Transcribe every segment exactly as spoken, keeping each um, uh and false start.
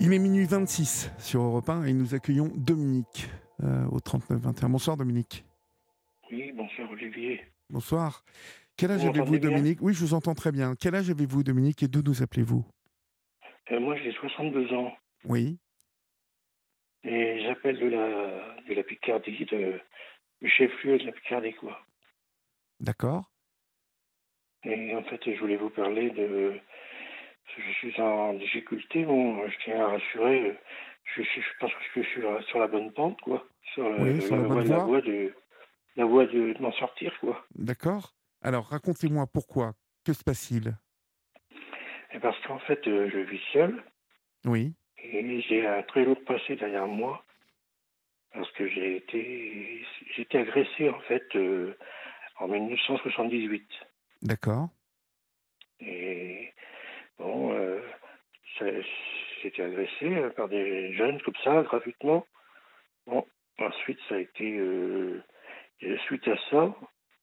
Il est minuit vingt-six sur Europe un et nous accueillons Dominique euh, au trente-neuf vingt et un. Bonsoir Dominique. Oui, bonsoir Olivier. Bonsoir. Quel âge Vous avez-vous m'entendez bien? Dominique? Oui, je vous entends très bien. Quel âge avez-vous Dominique et d'où nous appelez-vous? Euh, Moi j'ai soixante-deux ans Oui, et j'appelle de la, de la Picardie, de, du chef-lieu de la Picardie, quoi. d'accord. Et en fait, je voulais vous parler de... Je suis en difficulté, bon, je tiens à rassurer, euh, je, suis- je pense que je suis sur la sur la bonne pente, quoi. Sur Oui, le- sur la, la bonne voie, la voie. voie de, la voie de, de m'en sortir, quoi. D'accord. Alors, racontez-moi pourquoi. Que se passe-t-il? Et parce qu'en fait, euh, je vis seul Oui, et j'ai un très lourd passé derrière moi parce que j'ai été, j'ai été agressé, en fait, euh, en mille neuf cent soixante-dix-huit. d'accord. Et bon, euh, ça- j'ai été agressé euh, par des jeunes comme ça, gratuitement. Bon, ensuite, ça a été, euh, et suite à ça,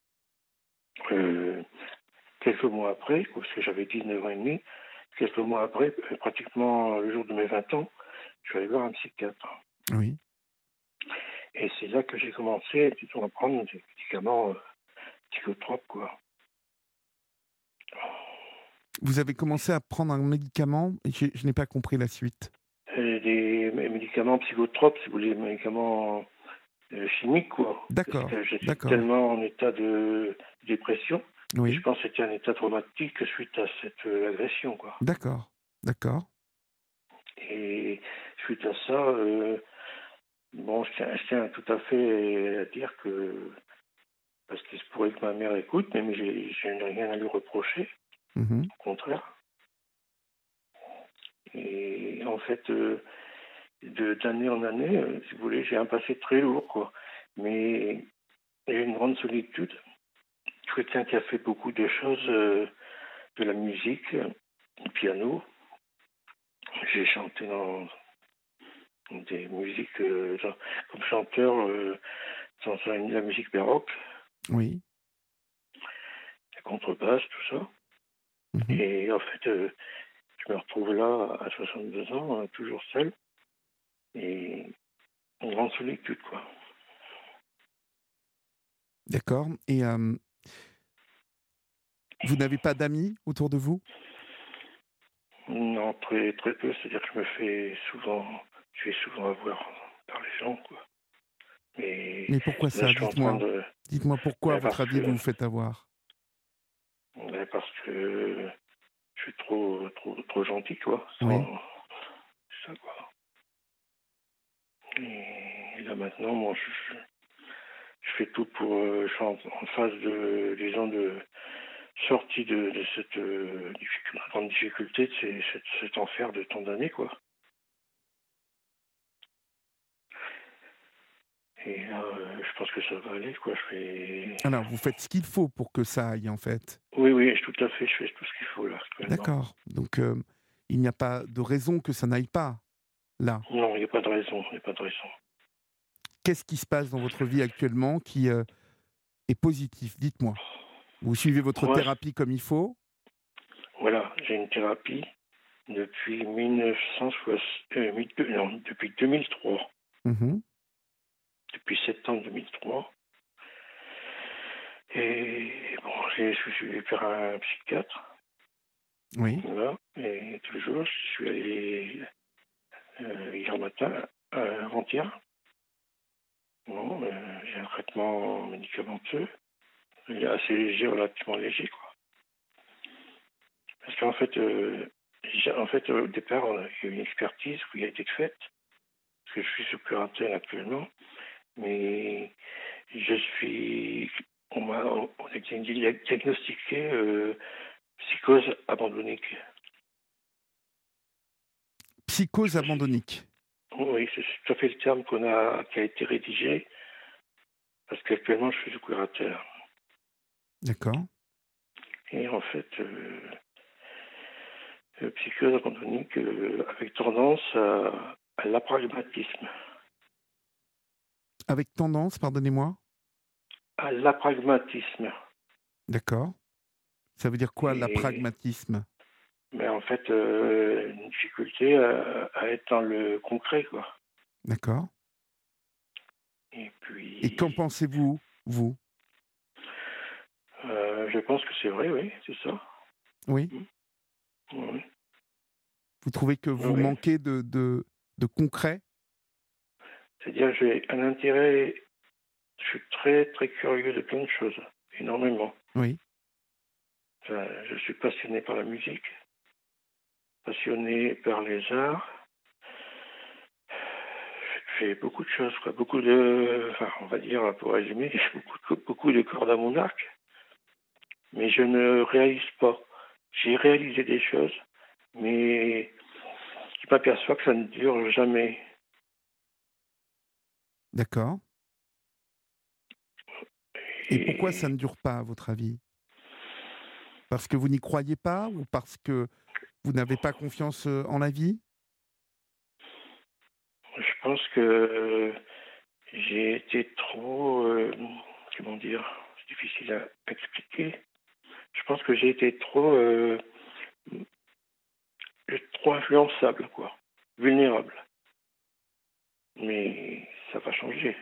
euh, quelques mois après, parce que j'avais dix-neuf ans et demi, quelques mois après, euh, pratiquement le jour de mes vingt ans, je suis allé voir un psychiatre. Oui. Et c'est là que j'ai commencé, disons, à prendre des médicaments euh, psychotropes, quoi. Vous avez commencé à prendre un médicament et je, je n'ai pas compris la suite. Et des médicaments psychotropes, si vous voulez, des médicaments euh, chimique, quoi. Parce D'accord, que j'étais d'accord. tellement en état de dépression, et je Oui, pense que c'était un état traumatique suite à cette euh, agression, quoi. d'accord, d'accord. Et suite à ça, euh, bon, je tiens, je tiens tout à fait à dire que, parce qu'il se pourrait que ma mère écoute, mais j'ai, je n'ai rien à lui reprocher, Mhm. au contraire. Et en fait, euh, de, d'année en année, euh, si vous voulez, j'ai un passé très lourd, quoi. Mais j'ai une grande solitude. Je suis quelqu'un qui a fait beaucoup de choses, euh, de la musique, euh, du piano. J'ai chanté dans des musiques euh, dans- comme chanteur euh, dans un- la musique baroque, Oui. la contrebasse, tout ça. Mhm. Et en fait, euh, je me retrouve là à soixante-deux ans, euh, toujours seul, et en grande solitude, quoi. D'accord. Et euh, vous n'avez pas d'amis autour de vous? Non, très, très peu, c'est-à-dire que je me fais souvent, je fais souvent avoir par les gens, quoi. Mais Mais pourquoi là, ça? je suis en train Dites-moi. de... Dites-moi pourquoi, à ben, votre parce avis, vous que, vous faites avoir? ben, parce que je suis trop, trop, trop gentil, quoi. Oui. Sans, ça, quoi. Et là maintenant, moi, je, je fais tout pour, euh, je suis en, en phase de, disons, de sortie de, de cette euh, difficulté, grande difficulté, de ces- cet, cet enfer de tant d'années, quoi. Et là, euh, je pense que ça va aller, quoi. Je fais, Alors, vous faites ce qu'il faut pour que ça aille, en fait. oui, oui, je- tout à fait, je fais tout ce qu'il faut là actuellement. D'accord. Donc, euh, il n'y a pas de raison que ça n'aille pas, là. Non, il n'y a pas de raison, il n'y a pas de raison. Qu'est-ce qui se passe dans votre vie actuellement qui euh, est positif? Dites-moi. Vous suivez votre Moi, thérapie comme il faut? voilà, j'ai une thérapie depuis mille neuf cent soixante, euh, mille deux- non, depuis deux mille trois, Mhm. depuis septembre deux mille trois. Et bon, j'ai- je suis allé faire un psychiatre, Oui. là, et toujours, je suis allé euh, hier matin, euh, avant-hier. Bon, euh, j'ai un traitement médicamenteux, il est assez léger, relativement léger, quoi. Parce qu'en fait, euh, j'ai- en fait, au départ, on a- il y a eu une expertise qui a été faite, parce que je suis sous curatelle actuellement, mais je suis, on m'a on a diagnostiqué euh, psychose abandonnique. Je Psychose sais pas si- abandonnique. Oui, c'est tout à fait le terme qu'on a, qui a été rédigé, parce qu'actuellement, je suis sous curatelle. D'accord. Et en fait, euh, euh, psychose abandonnique euh, avec tendance à, à l'apragmatisme. Avec tendance, pardonnez-moi. À l'apragmatisme. D'accord. Ça veut dire quoi, Et l'apragmatisme? mais en fait, euh, une difficulté à, à être dans le concret, quoi. D'accord. Et Et qu'en puis, pensez-vous, vous? euh, je pense que c'est vrai, oui, c'est ça. Oui? Mm. Oui, Vous trouvez que oui, vous oui. manquez de de de concret? C'est-à-dire, j'ai un intérêt, je suis très, très curieux de plein de choses, énormément. Oui. Enfin, je suis passionné par la musique, passionné par les arts. Je fais beaucoup de choses, quoi. Beaucoup de, enfin, on va dire, pour résumer, j'ai beaucoup, de- beaucoup de cordes à mon arc, mais je ne réalise pas. J'ai réalisé des choses, mais je m'aperçois que ça ne dure jamais. D'accord. Et pourquoi ça Et ne dure pas, à votre avis? Parce que vous n'y croyez pas ou parce que vous n'avez pas confiance, heu, en la vie? je pense que j'ai été trop, euh, comment dire, c'est difficile à expliquer. Je pense que j'ai été trop, euh, trop influençable, quoi, vulnérable. Mais ça va changer.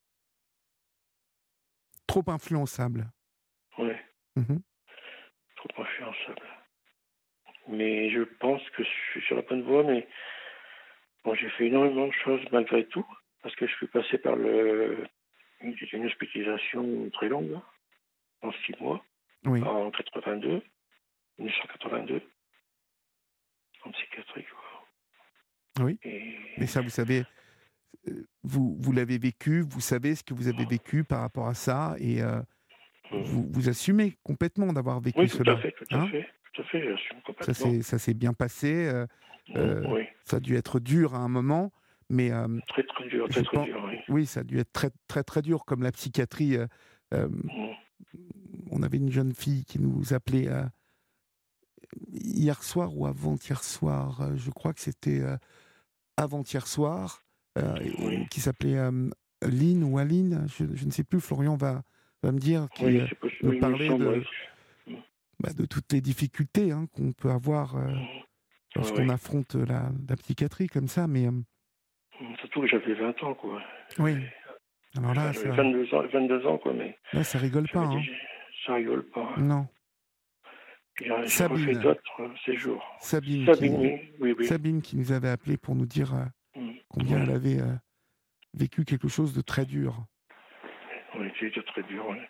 Trop influençable? Ouais, Mmh. trop influençable. Mais je pense que je suis sur la bonne voie, mais bon, j'ai fait énormément de choses malgré tout, parce que je suis passé par le, une, une hospitalisation très longue, en six mois, Oui, en quatre-vingt-deux, mille neuf cent quatre-vingt-deux, en psychiatrie, quoi. oui. Mais Et ça, vous savez, heu, vous vous l'avez vécu, vous savez ce que vous avez vécu par rapport à ça et heu, euh, vous vous assumez complètement d'avoir vécu oui, tout à cela, fait, tout à hein? fait, tout à fait, j'assume Ça complètement. s'est ça s'est bien passé, heu Mm, heu, oui, ça a dû être dur à un moment, mais hem, très très dur, très je très pense, dur, oui. oui, ça a dû être très, très, très dur comme la psychiatrie, heu, hem, Mm, on avait une jeune fille qui nous appelait, heu, hier soir ou avant-hier soir, heu, je crois que c'était, heu, avant-hier soir, heu oui, et qui s'appelait, hem, Lynn ou Aline, je je ne sais plus, Florian va va me dire, qui, oui, heu, c'est possible, nous oui, il me parlait semble, oui. de, bah, de toutes les difficultés, hein, qu'on peut avoir, heu, Mm, oui, lorsqu'on oui. affronte la la psychiatrie comme ça, mais hem, Mm, surtout que j'avais vingt ans, quoi. oui, J'avais, alors enfin, là, j'avais ça vingt-deux ans, vingt-deux ans, quoi, mais là, ça rigole pas, j'avais hein. déjà, ça rigole pas. Non. Puis j'ai j'ai refait Sabine, d'autres euh, séjours. Sabine Sabine, qui oui, oui, oui. Sabine qui nous avait appelé pour nous dire, heu, Mm, combien oui, elle avait, heu, vécu quelque chose de très dur. oui, c'était très dur, oui.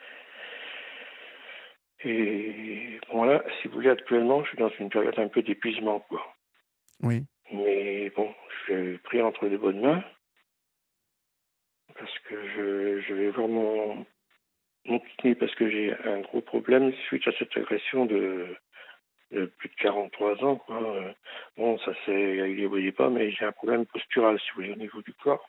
Et bon, là, si vous voulez, actuellement, je suis dans une période un peu d'épuisement, quoi. Oui. Mais bon, je suis pris entre les bonnes mains parce que je, je vais voir mon, mon kiné parce que j'ai un gros problème suite à cette agression de, de plus de quarante-trois ans, quoi. Euh, Bon, ça c'est, il ne voyait pas, mais j'ai un problème postural, si vous voulez, au niveau du corps.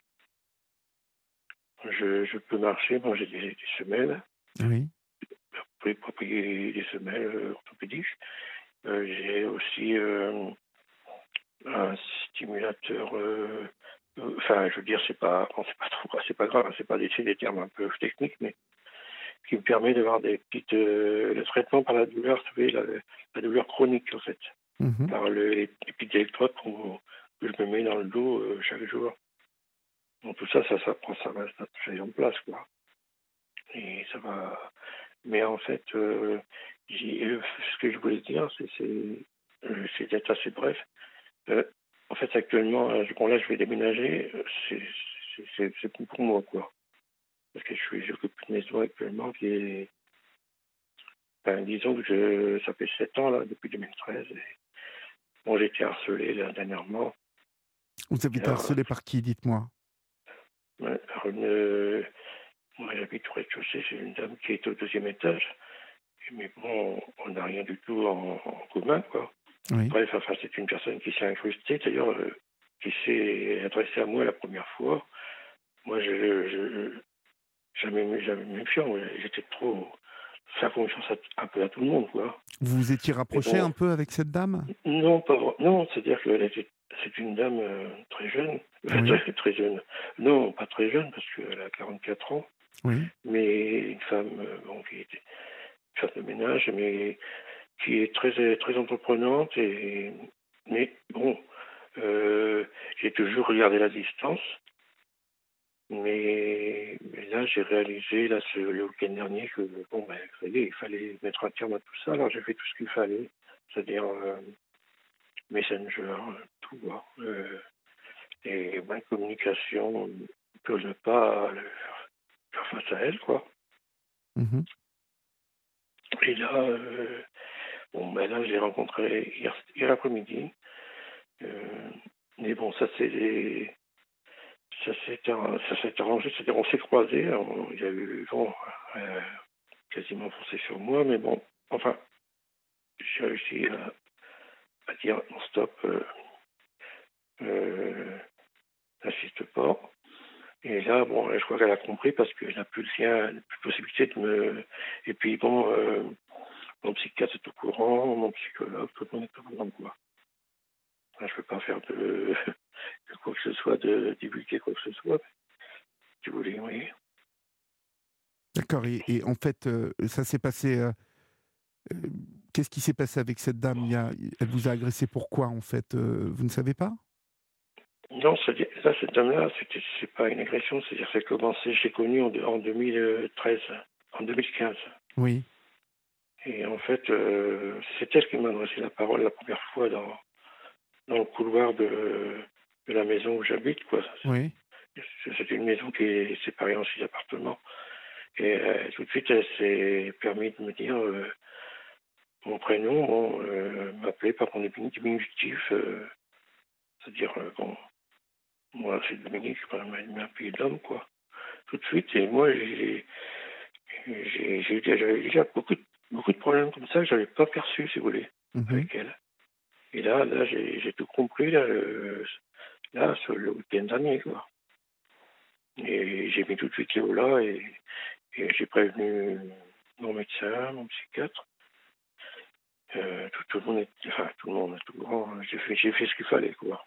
Je, je peux marcher, moi j'ai des, des semelles, Oui. vous pouvez pas payer des semelles euh, orthopédiques. Euh, j'ai aussi euh, un stimulateur. euh, euh, Enfin, je veux dire, c'est pas, bon, c'est pas trop, c'est pas grave, c'est pas des, c'est des termes un peu techniques, mais qui me permet d'avoir des petites, euh, le traitement par la douleur, vous savez, la, la douleur chronique en fait, Mmh. par le, les, les petites électrodes qu'on- que je me mets dans le dos euh, chaque jour. Donc tout ça, ça, ça prend, ça va, ça se fait en place, quoi. Et ça va. Mais en fait, euh, j'ai- euh, ce que je voulais dire, c'est, c'est, euh, c'est d'être assez bref. Euh, en fait, actuellement, euh, bon, là, je vais déménager. euh, C'est, c'est, c'est, c'est plus pour moi, quoi. Parce que je suis, j'occupe une maison actuellement qui est, enfin, disons que je, ça fait sept ans, là, depuis deux mille treize. Et, bon, j'ai été harcelé, là, dernièrement. Vous avez Et été là, harcelé par qui, dites-moi? ouais, par une, moi, j'habite au rez-de-chaussée, c'est une dame qui est au deuxième étage. Mais bon, on n'a rien du tout en, en commun, quoi. Oui. Bref, enfin, c'est une personne qui s'est incrustée, d'ailleurs, euh, qui s'est adressée à moi la première fois. Moi, je, je jamais, jamais méfiant. Ouais. J'étais trop faire confiance à- un peu à tout le monde, quoi. Vous vous étiez Mais rapproché bon, un peu avec cette dame? non, pas vra- non, c'est-à-dire que c'est une dame euh, très jeune, Oui, très, très jeune. Non, pas très jeune parce qu'elle a quarante-quatre ans, oui. mais une femme, euh, bon, qui était une femme de ménage, mais qui est très, très entreprenante. Et, mais bon, euh, j'ai toujours regardé la distance. Mais, mais là, j'ai réalisé, là, ce, le week-end dernier, que bon, ben, ça y est, il fallait mettre un terme à tout ça. Alors, j'ai fait tout ce qu'il fallait, c'est-à-dire euh, Messenger, tout, hein, euh, et ma communication que ne pas le faire face à elle, quoi. Mhm. Et là, euh, bon, ben là, j'ai rencontré hier, hier après-midi. Euh, mais bon, ça c'est ça s'est ça s'est arrangé, c'est-à-dire on s'est croisés, on- il y a eu bon, euh, quasiment foncé sur moi, mais bon, enfin, j'ai réussi à, à dire non stop, euh, euh, n'insiste pas. Et là, bon, je crois qu'elle a compris parce qu'elle n'a plus le lien, plus de possibilité de me. Et puis bon, euh, mon psychiatre est au courant, mon psychologue, tout le monde est au courant de quoi. Enfin, je ne peux pas faire de, de quoi que ce soit, de divulguer quoi que ce soit. Si vous voulez, oui. D'accord. Et, et en fait, euh, ça s'est passé. euh, euh, Qu'est-ce qui s'est passé avec cette dame? Il y a, elle vous a agressé pourquoi, en fait? Euh, vous ne savez pas? Non, c'est-à-dire, là, cette dame-là, c'était, c'est pas une agression, c'est-à-dire que c'est commencé, j'ai connu en, en deux mille treize, en deux mille quinze. Oui. Et en fait, euh, c'est elle qui m'a adressé la parole la première fois dans, dans le couloir de, de la maison où j'habite, quoi. Oui. C'est une maison qui est séparée en six appartements. Et euh, tout de suite, elle s'est permis de me dire euh, mon prénom, bon, euh, m'appeler par mon diminutif, euh, c'est-à-dire, euh, bon, moi c'est Dominique, je pas un pays d'homme, quoi. Tout de suite, et moi j'ai j'ai j'ai eu déjà- j'avais déjà beaucoup de, beaucoup de problèmes comme ça que j'avais pas perçu, si vous voulez, Mhm. avec elle. Et là, là j'ai j'ai tout compris, là, le, là sur le week-end dernier, quoi. Et j'ai mis tout de suite Léo là, et, et j'ai prévenu mon médecin, mon psychiatre. Euh, tout, tout le monde est, enfin, tout le monde est tout grand. J'ai fait, j'ai fait ce qu'il fallait, quoi.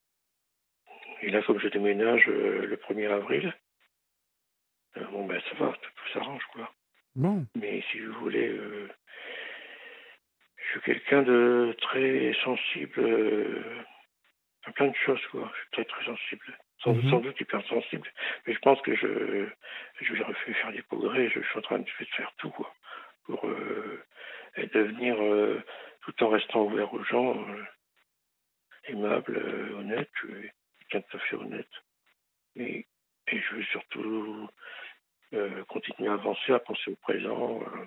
Et là, comme je déménage euh, le premier avril, euh, bon, ben, ça va, tout, tout s'arrange, quoi. Bon. Mais si vous voulez, euh, je suis quelqu'un de très sensible euh, à plein de choses, quoi. Je suis très, très sensible. Sans, doute- Mhm. sans doute hyper sensible. Mais je pense que je, je vais faire des progrès. Je, je suis en train de faire tout, quoi, pour euh, devenir, euh, tout en restant ouvert aux gens, euh, aimable, euh, honnête. Je suis quelqu'un de tout à fait honnête. Et, et je veux surtout euh, continuer à avancer, à penser au présent, euh,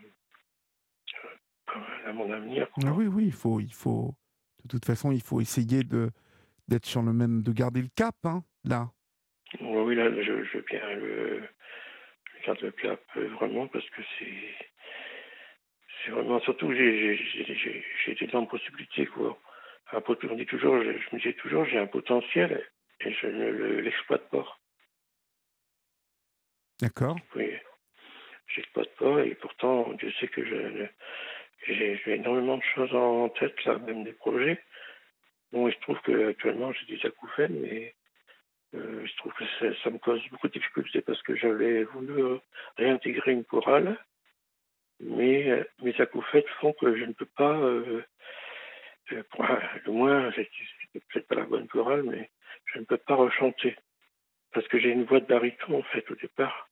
à mon avenir, Ah quoi. oui, oui, il faut, il faut. De toute façon, il faut essayer de d'être sur le même, de garder le cap, hein, là. Oui, oui, là, je, je veux bien le, je garde le cap, euh, vraiment, parce que c'est, c'est vraiment, surtout, j'ai, j'ai, j'ai, j'ai j'ai d'énormes possibilités, quoi. Un pot- on dit toujours, je, je me dis toujours, j'ai un potentiel et je ne le- l'exploite pas. D'accord. Oui, j'exploite pas et pourtant, je sais que je, j'ai, j'ai énormément de choses en tête, là, même des projets. Bon, il se trouve qu'actuellement, j'ai des acouphènes, mais euh, il se trouve que ça, ça me cause beaucoup de difficultés parce que j'avais voulu euh, réintégrer une chorale. Mais euh, mes acouphènes font que je ne peux pas, euh, euh, pour- ah, le moins, c'est c'est peut-être pas la bonne chorale, mais je ne peux pas rechanter. Parce que j'ai une voix de baryton, en fait, au départ.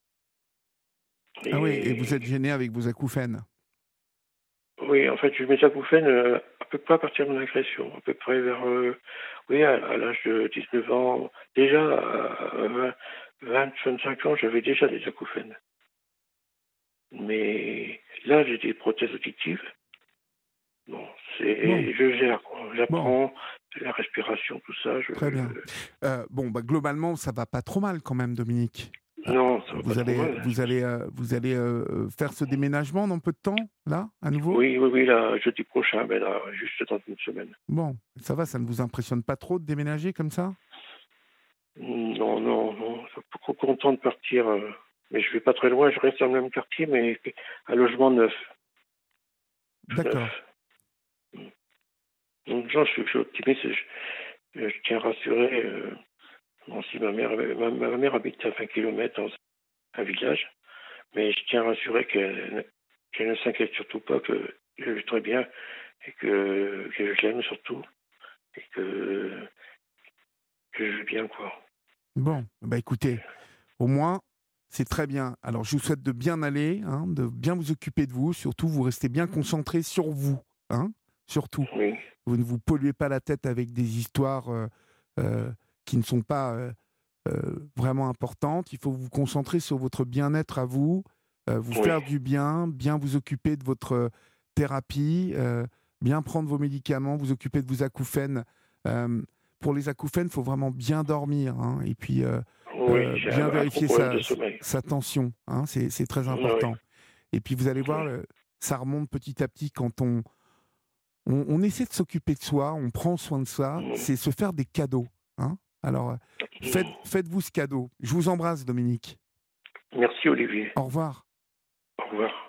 Ah oui, et vous Et êtes gêné avec vos acouphènes. oui, en fait, j'ai eu mes acouphènes euh, à peu près à partir de mon agression, à peu près vers, euh, oui, à, à l'âge de dix-neuf ans. Déjà, à vingt, vingt, vingt-cinq ans, j'avais déjà des acouphènes. Mais là, j'ai des prothèses auditives. Bon, Bon, c'est, je gère, quoi. bon, J'apprends la respiration, tout ça. Je, très bien. Euh, bon, bah, globalement, ça va pas trop mal quand même, Dominique. Euh, non, ça va pas vous trop allez, mal. vous allez, euh, vous allez euh, faire ce déménagement dans peu de temps, là, à nouveau? Oui, oui, oui, là, jeudi prochain, ben là, juste dans une semaine. Bon, ça va, ça ne vous impressionne pas trop de déménager comme ça? Non, non, non, je suis beaucoup content de partir. euh, mais je vais pas très loin, je reste dans le même quartier, mais un logement neuf. D'accord. Neuf. Donc, genre, je, suis je suis optimiste. Je, je tiens à rassurer. Euh, bon, si ma mère, ma, ma mère habite à vingt kilomètres dans un village, mais je tiens à rassurer qu'elle qu'elle ne s'inquiète surtout pas que je vais très bien et que, que je l'aime surtout et que, que je vais bien, quoi. Bon, bah écoutez, au moins, c'est très bien. Alors, je vous souhaite de bien aller, hein, de bien vous occuper de vous. Surtout, vous restez bien concentré sur vous, hein, surtout. Oui, Vous ne vous polluez pas la tête avec des histoires euh, euh, qui ne sont pas euh, euh, vraiment importantes. Il faut vous concentrer sur votre bien-être à vous, euh, vous oui, faire du bien, bien vous occuper de votre euh, thérapie, euh, bien prendre vos médicaments, vous occuper de vos acouphènes. Euh, pour les acouphènes, il faut vraiment bien dormir, hein, et puis euh, oui, euh, j'ai bien un, un gros vérifier problème sa, de sommeil. sa tension, hein, c'est, c'est très Oui, important. Et puis vous allez voir, oui, le- ça remonte petit à petit quand on, on, on essaie de s'occuper de soi, on prend soin de soi, oui. c'est se faire des cadeaux, hein. Alors, euh, faites, faites-vous ce cadeau. Je vous embrasse, Dominique. Merci Olivier. Au revoir. Au revoir.